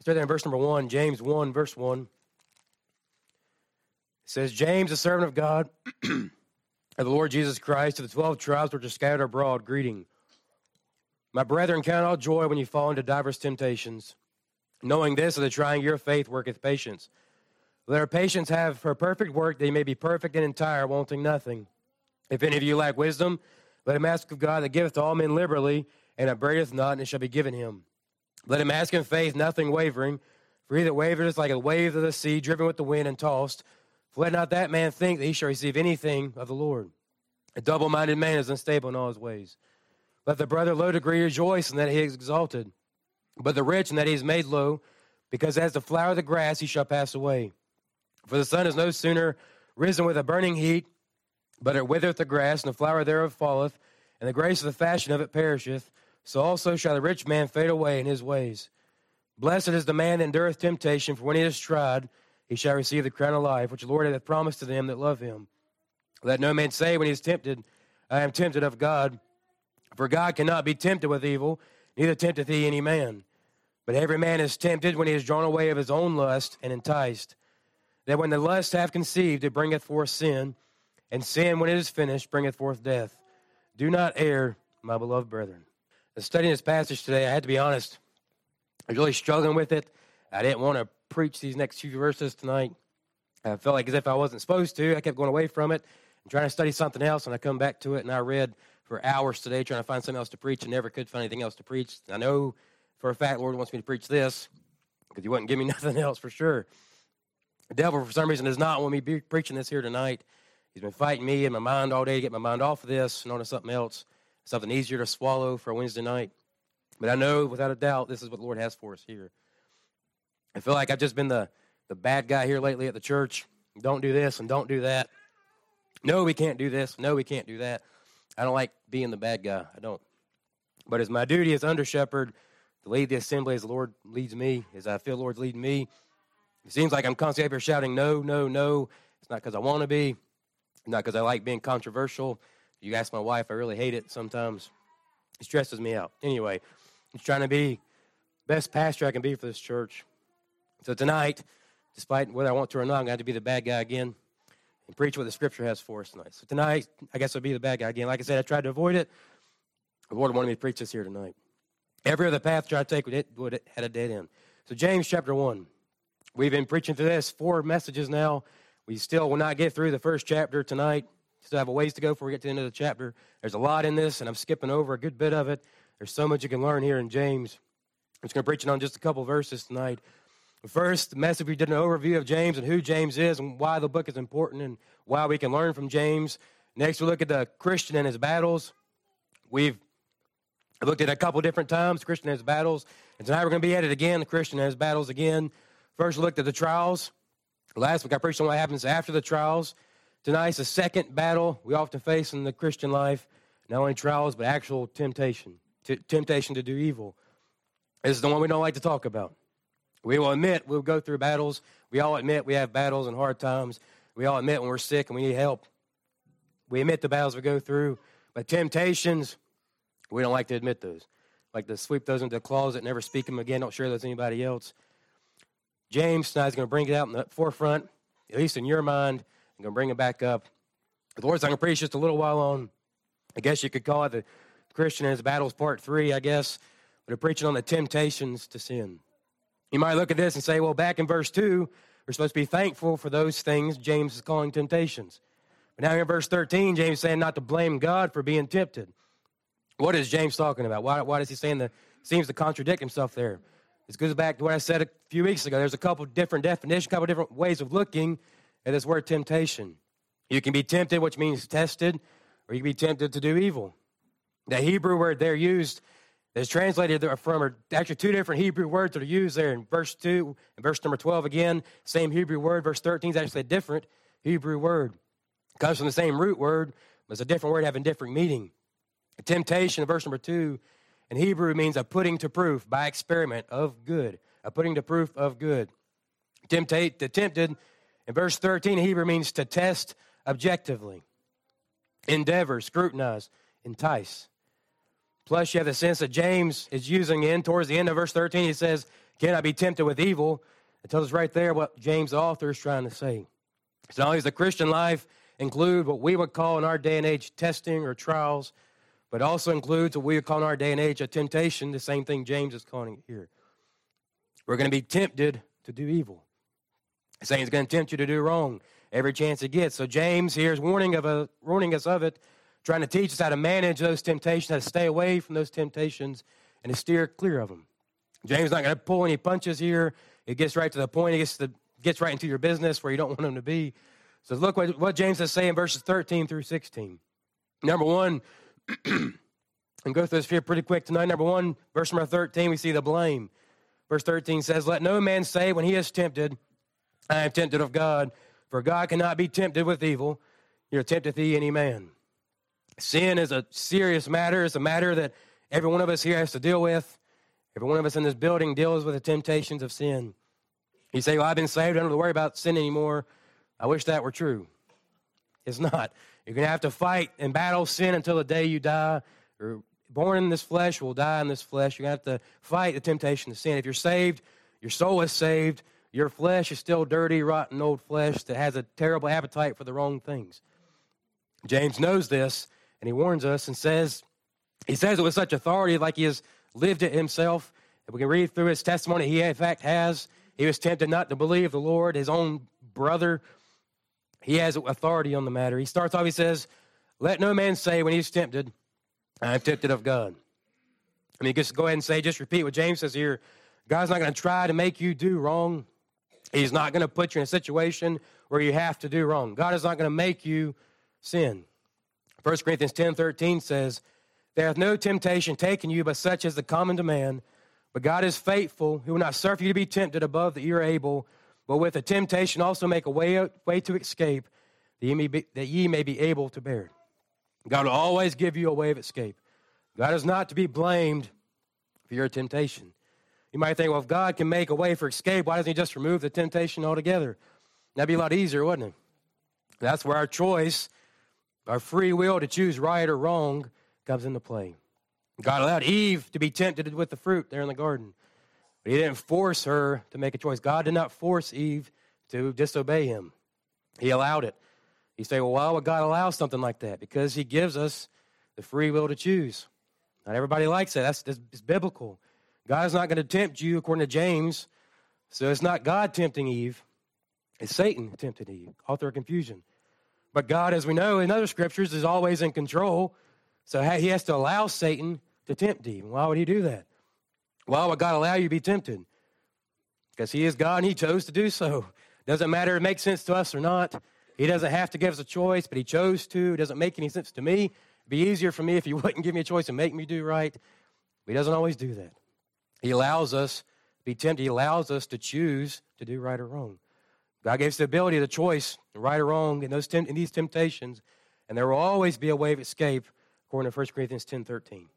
start there in verse number 1, James 1, verse 1. It says, James, a servant of God, of the Lord Jesus Christ, to the 12 tribes which are scattered abroad, greeting. My brethren, count all joy when you fall into diverse temptations, knowing this, that the trying of your faith worketh patience. Let our patience have her perfect work, that he may be perfect and entire, wanting nothing. If any of you lack wisdom, let him ask of God that giveth to all men liberally, and upbraideth not, and it shall be given him. Let him ask in faith, nothing wavering. For he that wavereth is like a wave of the sea, driven with the wind and tossed. For let not that man think that he shall receive anything of the Lord. A double-minded man is unstable in all his ways. Let the brother low degree rejoice in that he is exalted, but the rich in that he is made low, because as the flower of the grass he shall pass away. For the sun is no sooner risen with a burning heat, but it withereth the grass, and the flower thereof falleth, and the grace of the fashion of it perisheth. So also shall the rich man fade away in his ways. Blessed is the man that endureth temptation, for when he is tried, he shall receive the crown of life, which the Lord hath promised to them that love him. Let no man say when he is tempted, I am tempted of God. For God cannot be tempted with evil, neither tempteth he any man. But every man is tempted when he is drawn away of his own lust and enticed. That when the lust hath conceived, it bringeth forth sin, and sin, when it is finished, bringeth forth death. Do not err, my beloved brethren. In studying this passage today, I had to be honest. I was really struggling with it. I didn't want to preach these next few verses tonight. I felt like as if I wasn't supposed to. I kept going away from it and trying to study something else, and I come back to it, and I read for hours today trying to find something else to preach and never could find anything else to preach. I know for a fact the Lord wants me to preach this because he wouldn't give me nothing else for sure. The devil, for some reason, does not want me to be preaching this here tonight. He's been fighting me in my mind all day to get my mind off of this and onto something else, something easier to swallow for a Wednesday night. But I know, without a doubt, this is what the Lord has for us here. I feel like I've just been the bad guy here lately at the church. Don't do this and don't do that. No, we can't do this. No, we can't do that. I don't like being the bad guy. I don't. But it's my duty as under shepherd to lead the assembly as the Lord leads me, as I feel the Lord's leading me. It seems like I'm constantly up here shouting, no, no, no. It's not because I want to be. It's not because I like being controversial. You ask my wife, I really hate it sometimes. It stresses me out. Anyway, I'm trying to be the best pastor I can be for this church. So tonight, despite whether I want to or not, I'm going to have to be the bad guy again and preach what the Scripture has for us tonight. So tonight, I guess I'll be the bad guy again. Like I said, I tried to avoid it. The Lord wanted me to preach this here tonight. Every other path I tried to take had a dead end. So James chapter 1. We've been preaching through this 4 messages now. We still will not get through the first chapter tonight. Still have a ways to go before we get to the end of the chapter. There's a lot in this, and I'm skipping over a good bit of it. There's so much you can learn here in James. I'm just going to preach it on just a couple verses tonight. First, the message, we did an overview of James and who James is and why the book is important and why we can learn from James. Next, we look at the Christian and his battles. We've looked at a couple different times, Christian and his battles. And tonight we're going to be at it again, the Christian and his battles again. First, we looked at the trials. Last week I preached on what happens after the trials. Tonight's the second battle we often face in the Christian life. Not only trials, but actual temptation. Temptation to do evil. This is the one we don't like to talk about. We will admit we'll go through battles. We all admit we have battles and hard times. We all admit when we're sick and we need help. We admit the battles we go through. But temptations, we don't like to admit those. Like to sweep those into the closet, never speak them again, don't share those with anybody else. James tonight's going to bring it out in the forefront, at least in your mind, and going to bring it back up. The Lord's going to preach just a little while on, I guess you could call it the Christian and his battles part 3, I guess. But they're preaching on the temptations to sin. You might look at this and say, well, back in verse 2, we're supposed to be thankful for those things James is calling temptations. But now here in verse 13, James is saying not to blame God for being tempted. What is James talking about? Why is he saying that? Seems to contradict himself there. This goes back to what I said a few weeks ago. There's a couple different definitions, a couple different ways of looking at this word temptation. You can be tempted, which means tested, or you can be tempted to do evil. The Hebrew word there used is translated from, or actually 2 different Hebrew words that are used there in verse 2 and verse number 12 again. Same Hebrew word. Verse 13 is actually a different Hebrew word. It comes from the same root word, but it's a different word having different meaning. Temptation, verse number 2, in Hebrew means a putting to proof by experiment of good. A putting to proof of good. Tempted, in verse 13, in Hebrew means to test objectively. Endeavor, scrutinize, entice. Plus, you have the sense that James is using in towards the end of verse 13. He says, cannot be tempted with evil. It tells us right there what James, the author, is trying to say. So not only does the Christian life include what we would call in our day and age testing or trials, but also includes what we would call in our day and age a temptation, the same thing James is calling it here. We're going to be tempted to do evil. Satan's going to tempt you to do wrong every chance it gets. So James here is warning us of it, trying to teach us how to manage those temptations, how to stay away from those temptations, and to steer clear of them. James is not going to pull any punches here. It gets right to the point. It gets right into your business where you don't want him to be. So look what James is saying in verses 13 through 16. Number one, and go through this here pretty quick tonight. Number one, verse number 13, we see the blame. Verse 13 says, "Let no man say when he is tempted, I am tempted of God, for God cannot be tempted with evil, nor tempteth he any man." Sin is a serious matter. It's a matter that every one of us here has to deal with. Every one of us in this building deals with the temptations of sin. You say, well, I've been saved. I don't have to worry about sin anymore. I wish that were true. It's not. You're going to have to fight and battle sin until the day you die. You're born in this flesh, will die in this flesh. You're going to have to fight the temptation of sin. If you're saved, your soul is saved. Your flesh is still dirty, rotten old flesh that has a terrible appetite for the wrong things. James knows this, and he warns us and says it with such authority like he has lived it himself. If we can read through his testimony, he in fact has. He was tempted not to believe the Lord, his own brother. He has authority on the matter. He starts off, he says, "Let no man say when he's tempted, I am tempted of God." I mean, just go ahead and just repeat what James says here. God's not going to try to make you do wrong. He's not going to put you in a situation where you have to do wrong. God is not going to make you sin. 1 Corinthians 10:13 says, "There hath no temptation taken you but such as the common to man. But God is faithful, who will not suffer you to be tempted above that you are able, but with the temptation also make a way to escape, that ye may be able to bear it." God will always give you a way of escape. God is not to be blamed for your temptation. You might think, well, if God can make a way for escape, why doesn't he just remove the temptation altogether? That'd be a lot easier, wouldn't it? That's where our choice, our free will to choose right or wrong comes into play. God allowed Eve to be tempted with the fruit there in the garden, but he didn't force her to make a choice. God did not force Eve to disobey him. He allowed it. You say, well, why would God allow something like that? Because he gives us the free will to choose. Not everybody likes it. That's biblical. God is not going to tempt you, according to James. So it's not God tempting Eve. It's Satan tempting Eve, author of confusion. But God, as we know in other scriptures, is always in control. So he has to allow Satan to tempt Eve. Why would he do that? Why would God allow you to be tempted? Because he is God and he chose to do so. Doesn't matter if it makes sense to us or not. He doesn't have to give us a choice, but he chose to. It doesn't make any sense to me. It'd be easier for me if he wouldn't give me a choice and make me do right. But he doesn't always do that. He allows us to be tempted. He allows us to choose to do right or wrong. God gave us the ability, the choice, right or wrong in these temptations, and there will always be a way of escape, according to 1 Corinthians 10:13.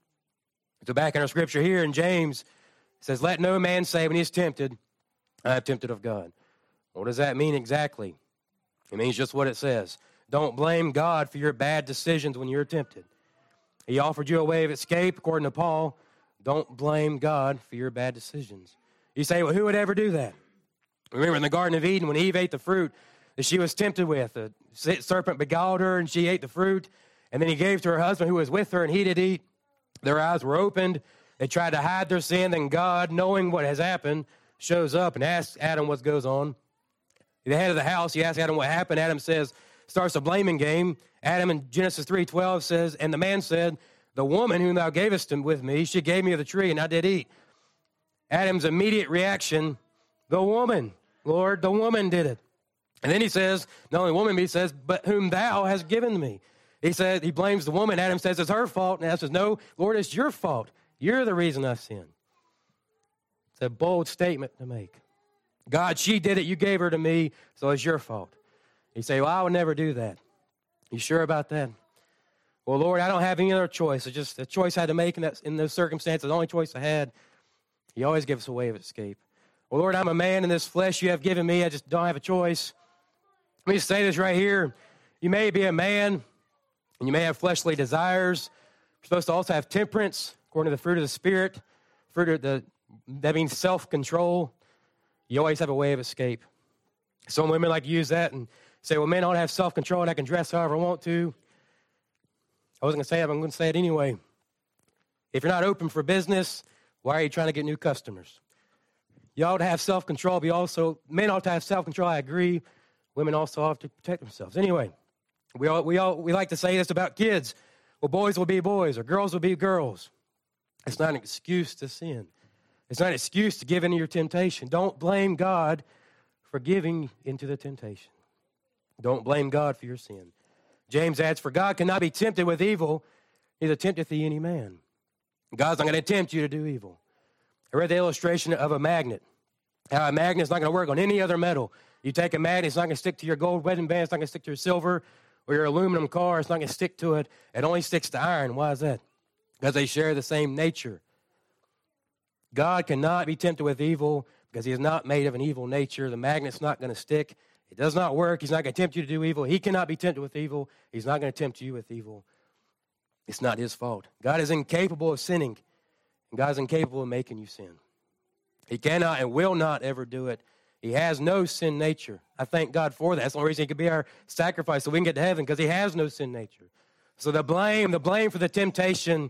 So back in our scripture here in James, it says, "Let no man say when he is tempted, I am tempted of God." What does that mean exactly? It means just what it says. Don't blame God for your bad decisions when you're tempted. He offered you a way of escape, according to Paul. Don't blame God for your bad decisions. You say, well, who would ever do that? Remember in the Garden of Eden when Eve ate the fruit that she was tempted with, the serpent beguiled her and she ate the fruit, and then he gave to her husband who was with her and he did eat. Their eyes were opened. They tried to hide their sin. Then God, knowing what has happened, shows up and asks Adam what goes on. The head of the house, he asks Adam what happened. Adam starts a blaming game. Adam in Genesis 3:12 says, "And the man said, the woman whom thou gavest with me, she gave me of the tree, and I did eat." Adam's immediate reaction, "The woman, Lord, the woman did it." And then he says, not only woman, but he says, "But whom thou hast given me." He said, he blames the woman. Adam says it's her fault. And Adam says, "No, Lord, it's your fault. You're the reason I sinned." It's a bold statement to make. God, she did it. You gave her to me, so it's your fault. You say, well, I would never do that. You sure about that? Well, Lord, I don't have any other choice. It's just a choice I had to make in those circumstances. The only choice I had. He always gives us a way of escape. Well, Lord, I'm a man in this flesh you have given me. I just don't have a choice. Let me just say this right here. You may be a man, and you may have fleshly desires. You're supposed to also have temperance, according to the fruit of the Spirit, fruit of the That means self-control. You always have a way of escape. Some women like to use that and say, well, men don't have self-control and I can dress however I want to. I wasn't going to say it, but I'm going to say it anyway. If you're not open for business, why are you trying to get new customers? You ought to have self-control, but men ought to have self-control, I agree. Women also have to protect themselves. Anyway, we like to say this about kids. Well, boys will be boys or girls will be girls. It's not an excuse to sin. It's not an excuse to give in to your temptation. Don't blame God for giving into the temptation. Don't blame God for your sin. James adds, for God cannot be tempted with evil, neither tempteth he any man. God's not going to tempt you to do evil. I read the illustration of a magnet. How a magnet is not going to work on any other metal. You take a magnet, it's not going to stick to your gold wedding band, it's not going to stick to your silver or your aluminum car, it's not going to stick to it. It only sticks to iron. Why is that? Because they share the same nature. God cannot be tempted with evil because he is not made of an evil nature. The magnet's not going to stick. It does not work. He's not going to tempt you to do evil. He cannot be tempted with evil. He's not going to tempt you with evil. It's not his fault. God is incapable of sinning, and God is incapable of making you sin. He cannot and will not ever do it. He has no sin nature. I thank God for that. That's the only reason he could be our sacrifice so we can get to heaven, because he has no sin nature. So the blame for the temptation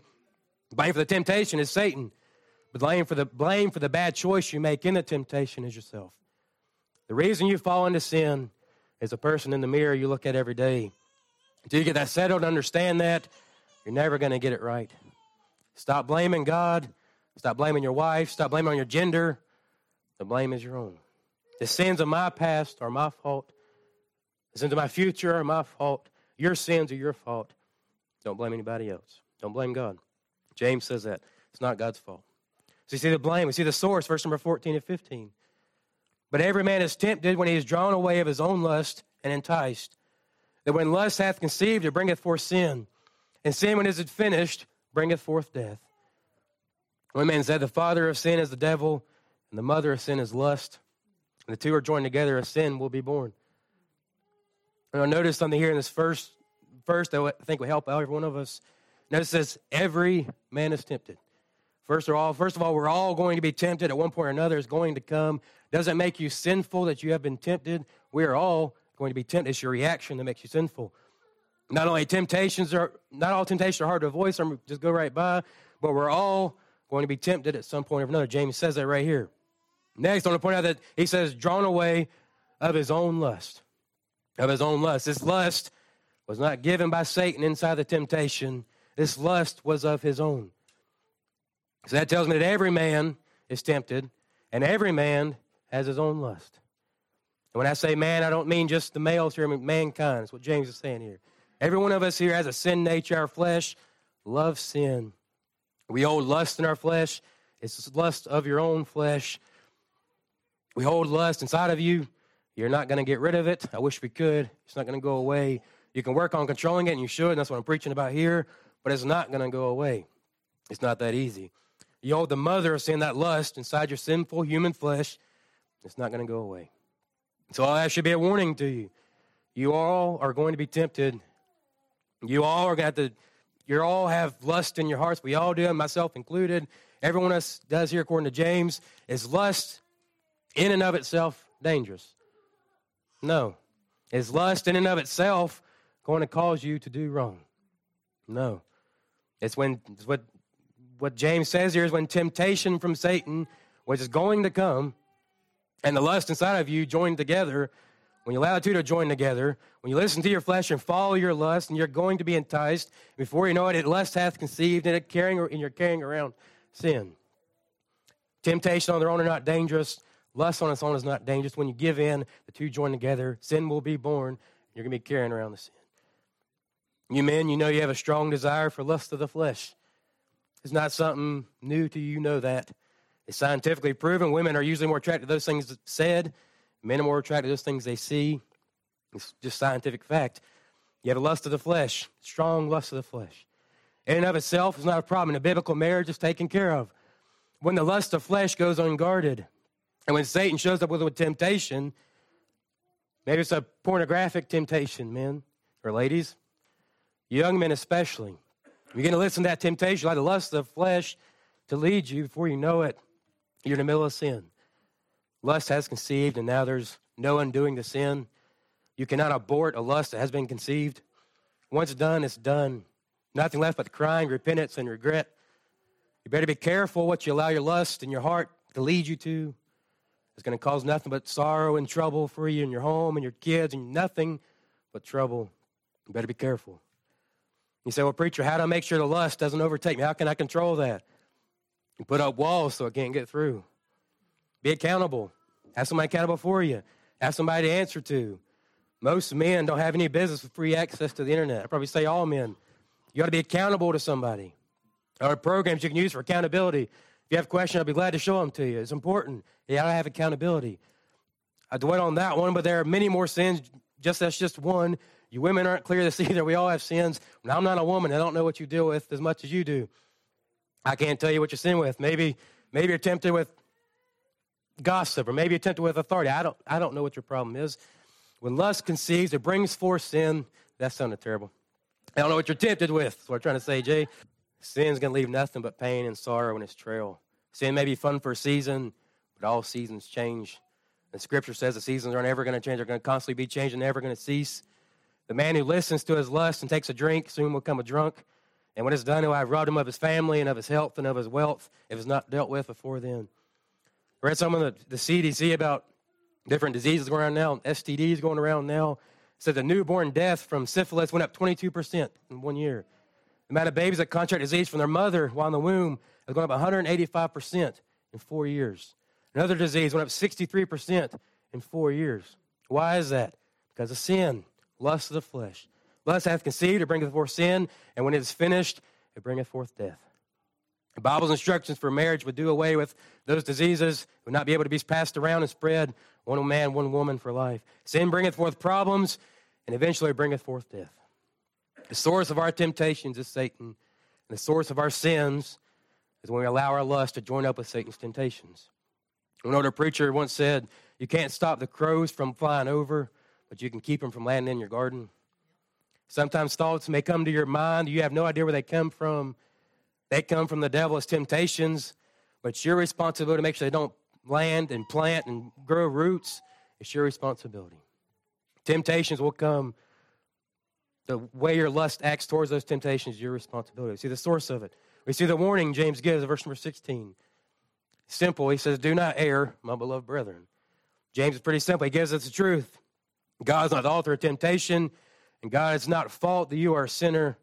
is Satan. The blame for the bad choice you make in the temptation is yourself. The reason you fall into sin is a person in the mirror you look at every day. Until you get that settled and understand that, you're never going to get it right. Stop blaming God. Stop blaming your wife. Stop blaming on your gender. The blame is your own. The sins of my past are my fault. The sins of my future are my fault. Your sins are your fault. Don't blame anybody else. Don't blame God. James says that. It's not God's fault. So you see the blame. We see the source, verse number 14 and 15. But every man is tempted when he is drawn away of his own lust and enticed. That when lust hath conceived, it bringeth forth sin. And sin, when it is finished, bringeth forth death. One man said, the father of sin is the devil, and the mother of sin is lust. And the two are joined together, a sin will be born. And I noticed something here in this first that I think will help out every one of us. Notice this, every man is tempted. First of all, we're all going to be tempted at one point or another. It's going to come. Doesn't make you sinful that you have been tempted. We are all going to be tempted. It's your reaction that makes you sinful. Not all temptations are hard to avoid. Some just go right by. But we're all going to be tempted at some point or another. James says that right here. Next, I want to point out that he says, drawn away of his own lust. Of his own lust. This lust was not given by Satan inside the temptation. This lust was of his own. So that tells me that every man is tempted, and every man has his own lust. And when I say man, I don't mean just the males here, I mean mankind. That's what James is saying here. Every one of us here has a sin nature. Our flesh loves sin. We hold lust in our flesh. It's lust of your own flesh. We hold lust inside of you. You're not going to get rid of it. I wish we could. It's not going to go away. You can work on controlling it, and you should, and that's what I'm preaching about here, but it's not going to go away. It's not that easy. You hold the mother of sin, that lust, inside your sinful human flesh. It's not going to go away. So that should be a warning to you. You all are going to be tempted. You all have lust in your hearts. We all do, myself included. Everyone else does here, according to James. Is lust in and of itself dangerous? No. Is lust in and of itself going to cause you to do wrong? No. It's what James says here is when temptation from Satan, which is going to come, and the lust inside of you join together, when you allow the two to join together, when you listen to your flesh and follow your lust, and you're going to be enticed, before you know it, lust hath conceived, and you're carrying around sin. Temptation on their own are not dangerous. Lust on its own is not dangerous. When you give in, the two join together, sin will be born. You're going to be carrying around the sin. You men, you know you have a strong desire for lust of the flesh. It's not something new to you, know that. It's scientifically proven. Women are usually more attracted to those things said. Men are more attracted to those things they see. It's just scientific fact. You have a lust of the flesh, strong lust of the flesh. In and of itself is not a problem. In a biblical marriage, it's taken care of. When the lust of flesh goes unguarded, and when Satan shows up with a temptation, maybe it's a pornographic temptation, men or ladies, young men especially. You're going to listen to that temptation, like the lust of the flesh, to lead you before you know it. You're in the middle of sin. Lust has conceived, and now there's no undoing the sin. You cannot abort a lust that has been conceived. Once done, it's done. Nothing left but crying, repentance, and regret. You better be careful what you allow your lust in your heart to lead you to. It's going to cause nothing but sorrow and trouble for you and your home and your kids, and nothing but trouble. You better be careful. You say, well, preacher, how do I make sure the lust doesn't overtake me? How can I control that? You put up walls so it can't get through. Be accountable. Have somebody accountable for you. Have somebody to answer to. Most men don't have any business with free access to the internet. I probably say all men. You got to be accountable to somebody. There are programs you can use for accountability. If you have questions, I'll be glad to show them to you. It's important. You got to have accountability. I dwell on that one, but there are many more sins. That's just one. You women aren't clear this either. We all have sins. When I'm not a woman, I don't know what you deal with as much as you do. I can't tell you what you sin with. Maybe you're tempted with gossip, or maybe you're tempted with authority. I don't know what your problem is. When lust conceives, it brings forth sin. That sounded terrible. I don't know what you're tempted with. That's what I'm trying to say, Jay. Sin's going to leave nothing but pain and sorrow in its trail. Sin may be fun for a season, but all seasons change. And Scripture says the seasons aren't ever going to change. They're going to constantly be changed and never going to cease. The man who listens to his lust and takes a drink soon will become a drunk. And when it's done, he'll have robbed him of his family and of his health and of his wealth if it's not dealt with before then. I read some of the CDC about different diseases going around now, STDs going around now. It said the newborn death from syphilis went up 22% in 1 year. The amount of babies that contract disease from their mother while in the womb has gone up 185% in 4 years. Another disease went up 63% in 4 years. Why is that? Because of sin, lust of the flesh. Lust hath conceived, it bringeth forth sin, and when it is finished, it bringeth forth death. The Bible's instructions for marriage would do away with those diseases, would not be able to be passed around and spread, one man, one woman for life. Sin bringeth forth problems, and eventually bringeth forth death. The source of our temptations is Satan, and the source of our sins is when we allow our lust to join up with Satan's temptations. An older preacher once said, you can't stop the crows from flying over, but you can keep them from landing in your garden. Sometimes thoughts may come to your mind. You have no idea where they come from. They come from the devil as temptations, but it's your responsibility to make sure they don't land and plant and grow roots. It's your responsibility. Temptations will come. The way your lust acts towards those temptations is your responsibility. We see the source of it. We see the warning James gives in verse number 16. Simple. He says, do not err, my beloved brethren. James is pretty simple. He gives us the truth. God is not the author of temptation, and God is not fault that you are a sinner.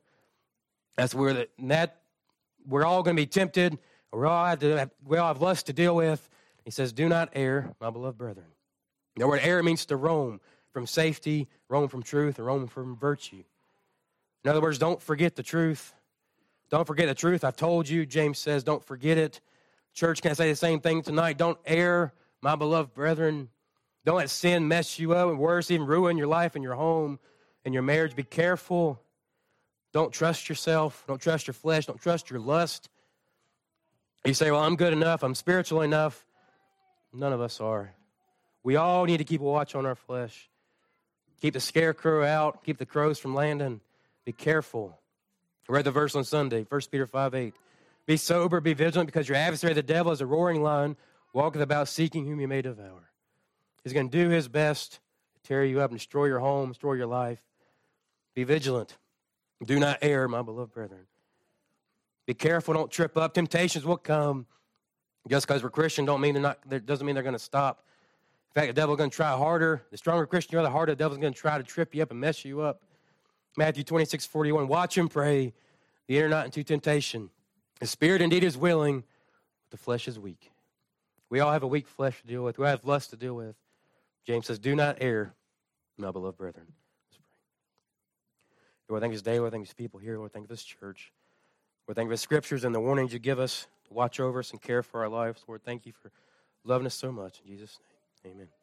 We're all going to be tempted. We all have lust to deal with. He says, do not err, my beloved brethren. The word err means to roam from safety, roam from truth, or roam from virtue. In other words, don't forget the truth. Don't forget the truth. I've told you, James says, don't forget it. Church, can I say the same thing tonight? Don't err, my beloved brethren. Don't let sin mess you up and worse, even ruin your life and your home and your marriage. Be careful. Don't trust yourself. Don't trust your flesh. Don't trust your lust. You say, well, I'm good enough. I'm spiritual enough. None of us are. We all need to keep a watch on our flesh. Keep the scarecrow out. Keep the crows from landing. Be careful. I read the verse on Sunday, 1 Peter 5:8. Be sober, be vigilant, because your adversary, the devil, is a roaring lion, walketh about seeking whom he may devour. He's going to do his best to tear you up and destroy your home, destroy your life. Be vigilant. Do not err, my beloved brethren. Be careful, don't trip up. Temptations will come. Just because we're Christian doesn't mean they're going to stop. In fact, the devil's going to try harder. The stronger Christian you are, the harder the devil's going to try to trip you up and mess you up. Matthew 26:41. Watch and pray. Ye enter not into temptation. The spirit indeed is willing, but the flesh is weak. We all have a weak flesh to deal with. We all have lust to deal with. James says, do not err, my beloved brethren. Let's pray. Lord, thank you for this day. Lord, thank you for this people here. Lord, thank you for this church. Lord, thank you for the scriptures and the warnings you give us to watch over us and care for our lives. Lord, thank you for loving us so much. In Jesus' name, amen.